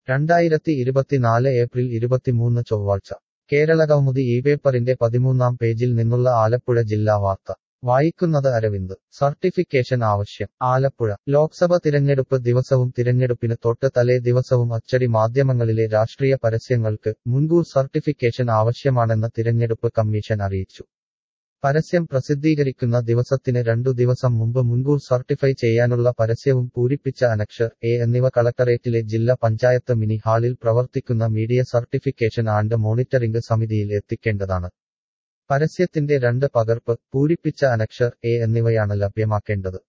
2024 April 23 ചൊവ്വാഴ്ച കേരളകൗമുദി ഇപേപ്പറിന്റെ 13-ാം പേജിൽ നിന്നുള്ള ആലപ്പുഴ ജില്ലാ വാർത്ത വായിക്കുന്നത് അരവിന്ദ്. സർട്ടിഫിക്കേഷൻ ആവശ്യം. ആലപ്പുഴ ലോക്സഭ തിരഞ്ഞെടുപ്പ് ദിവസവും തിരഞ്ഞെടുപ്പിന് തൊട്ട് തലേ ദിവസവും അച്ചടി മാധ്യമങ്ങളിലെ രാഷ്ട്രീയ പരസ്യങ്ങൾക്ക് മുൻകൂർ സർട്ടിഫിക്കേഷൻ ആവശ്യമാണെന്ന് തിരഞ്ഞെടുപ്പ് കമ്മീഷൻ അറിയിച്ചു. പരസ്യം പ്രസിദ്ധീകരിക്കുന്ന ദിവസത്തിന് 2 ദിവസം മുമ്പ് മുൻകൂർ സർട്ടിഫൈ ചെയ്യാനുള്ള പരസ്യവും പൂരിപ്പിച്ച അനക്ഷർ എ എന്നിവ കളക്ടറേറ്റിലെ ജില്ലാ പഞ്ചായത്ത് മിനി ഹാളിൽ പ്രവർത്തിക്കുന്ന മീഡിയ സർട്ടിഫിക്കേഷൻ ആൻഡ് മോണിറ്ററിംഗ് സമിതിയിൽ എത്തിക്കേണ്ടതാണ്. പരസ്യത്തിന്റെ 2 പകർപ്പ്, പൂരിപ്പിച്ച അനക്ഷർ എ എന്നിവയാണ് ലഭ്യമാക്കേണ്ടത്.